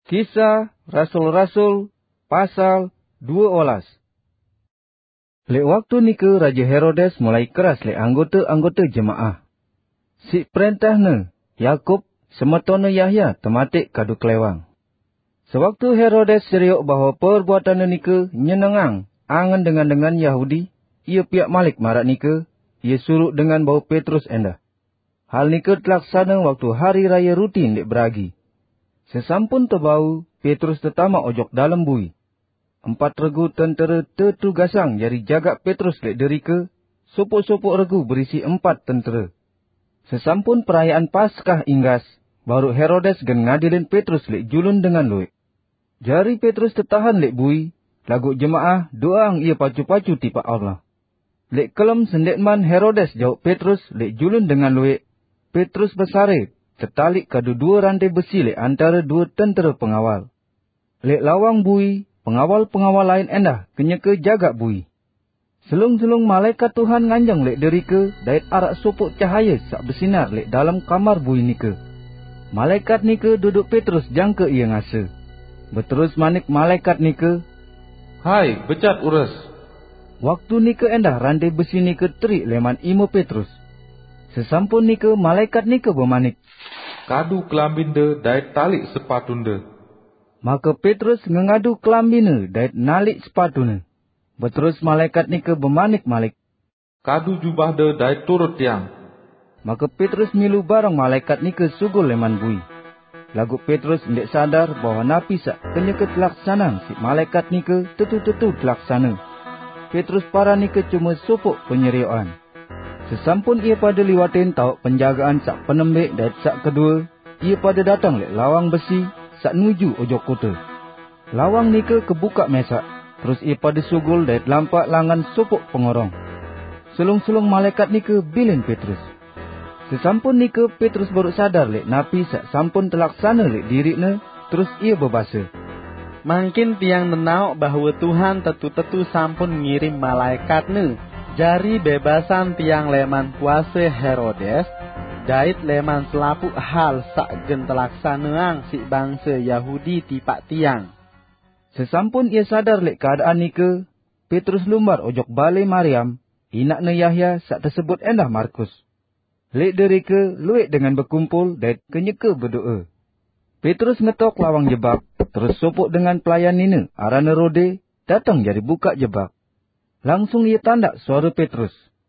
Kisah Rasul-Rasul pasal 12. Lek waktu nike Raja Herodes mulai keras lek anggota-anggota jemaah. Si perintahna Yakub semetona Yahya tematik kadu kelewang. Sewaktu Herodes seriuk bahawa perbuatan nike nyenengang angan dengan Yahudi, ia piak malik marak nike, ia suruh dengan bawa Petrus endah. Hal nike terlaksana waktu hari raya rutin lek beragi. Sesampun terbau, Petrus tertamak ojok dalam bui. 4 regu tentera tertugasang jari jaga Petrus lek derika, sopok-sopok regu berisi 4 tentera. Sesampun perayaan Paskah inggas, baru Herodes gen ngadilin Petrus lek julun dengan luit. Jari Petrus tertahan lek bui, lagu jemaah doang ia pacu-pacu tipa Allah. Lek kelem sendekman Herodes jauh Petrus lek julun dengan luit, Petrus bersare, tertalik kadu 2 rantai besi lek antara 2 tentera pengawal. Lek lawang bui, pengawal-pengawal lain endah kenyeke jaga bui. Selung-selung malaikat Tuhan nganjang lek derika dait arak sopok cahaya sak bersinar lek dalam kamar bui nika. Malaikat nika duduk Petrus jangka ia ngasa. Berterus manik malaikat nika, "Hai, becat ures." Waktu nika endah rantai besi nika terik leman imo Petrus. Sesampun nika malaikat nika bermanik, "Kadu kelambinda dait talik sepatunda." Maka Petrus ngengadu kelambina dait nalik sepatuna. Berterus malaikat nika bermanik malik, "Kadu jubahda dait turut tiang." Maka Petrus milu barang malaikat nika sugul leman bui. Lagu Petrus ndek sadar bahawa napi sak kenyeke telaksanan si malaikat nika tetu-tetu telaksana. Petrus para nika cuma sopok penyeriuan. Sesampun ia pada liwatin tau penjagaan sak penembik dait sak kedua, ia pada datang lek lawang besi sak nuju ojok kota. Lawang nika kebuka mesak, terus ia pada sugul dait lampak langan sopok pengorong. Selung-selung malaikat nika bilin Petrus. Sesampun nika Petrus baru sadar lek napi sak sampun telaksana lek dirikna, terus ia berbahasa, "Mangkin tiang menauk bahawa Tuhan tetu-tetu sampun ngirim malaikatnya, jari bebasan tiang leman kuasa Herodes, dait leman selapuk hal sak gen telaksanaan si bangsa Yahudi tipak tiang." Sesampun ia sadar lek keadaan nika, Petrus lumbar ojok balai Maryam, inakna Yahya sak tersebut endah Markus. Lek derika luit dengan berkumpul dait kenyeke berdoa. Petrus ngetok lawang jebak, terus sopok dengan pelayan nina arana Rode datang jadi buka jebak. Langsung ia tandak suara Petrus.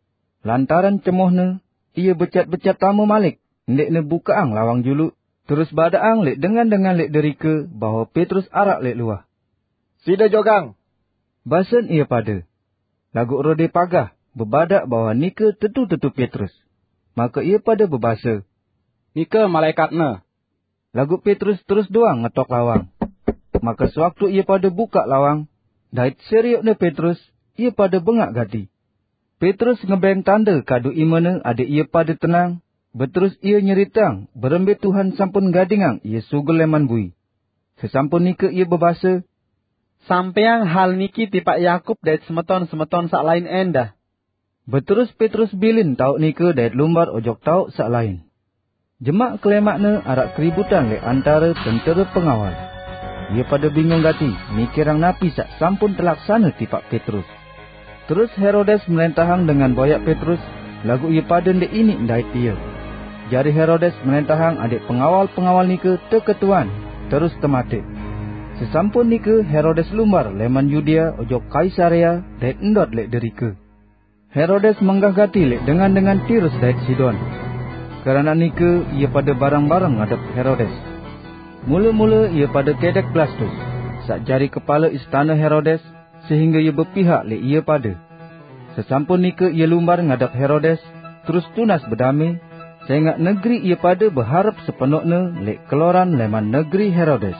Lantaran cemohna, ia becat-becat tamu malik, ndekna bukaang lawang juluk, terus badaang lek dengan lek derika bahawa Petrus arak lek luah. "Sida jogang," basen ia pada. Lagu Rode pagah, berbadak bahawa nika tetu-tetu Petrus. Maka ia pada berbahasa, "Nika malaikatna." Lagu Petrus terus doang ngetok lawang. Maka sewaktu ia pada buka lawang, dait seriukna Petrus, ia pada bengak gati. Petrus ngebeng tanda kadu imana adik ia pada tenang, berterus ia nyeritang berembet Tuhan sampun gadingang ia sugul leman bui. Sesampun nika ia berbahasa, "Sampeang hal niki tipak Yakub dait semeton-semeton sak lain endah." Berterus Petrus bilin tauk nika dait lumbar ojok tauk sak lain. Jemak kelemakna arak keributan lek antara tentera pengawal. Ia pada bingung gati, mikirang napi sak sampun terlaksana tipak Petrus. Terus Herodes merentahang dengan boyak Petrus, lagu ia pada ndek ini ndait dia. Jari Herodes merentahang adik pengawal-pengawal nika terketuan, terus tematik. Sesampun nika Herodes lumbar leman Yudea ojok Kaisarea dait endot lek derika. Herodes menggagati lek dengan Tirus dait Sidon. Kerana nika ia pada barang-barang ngadep Herodes. Mula-mula ia pada kedek Blastus, sak jari kepala istana Herodes, sehingga ia berpihak lek ia pada. Sesampun nika ia lumbar ngadep Herodes, terus tunas berdamai, sehingga negeri ia pada berharap sepenuhnya lek keluaran leman negeri Herodes.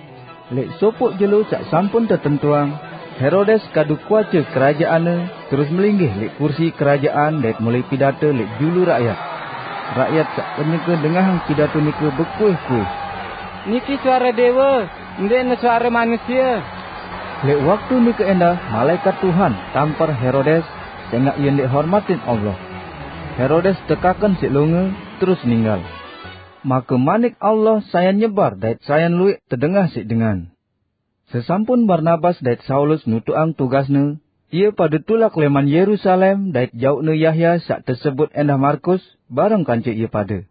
Lek sopok jelo sak sampun tertentuang, Herodes kadu kuaca kerajaannya, terus melinggih lek kursi kerajaan dait mulai pidata lek julu rakyat. Rakyat sak kenyeke dengahang pidato nika berkuih-kuih, "Niki suara dewa, ndekna suara manusia." Lek waktu nika endah malaikat Tuhan tampar Herodes, sehingga ia ndek hormatin Allah. Herodes tekakan si longa, terus ninggal. Maka manik Allah sayan nyebar dait sayan luik terdengar sik dengan. Sesampun Barnabas dait Saulus nutuang tugasne, ia pada tulak leman Yerusalem dait jauhne Yahya sak tersebut endah Markus bareng kanca ia pada.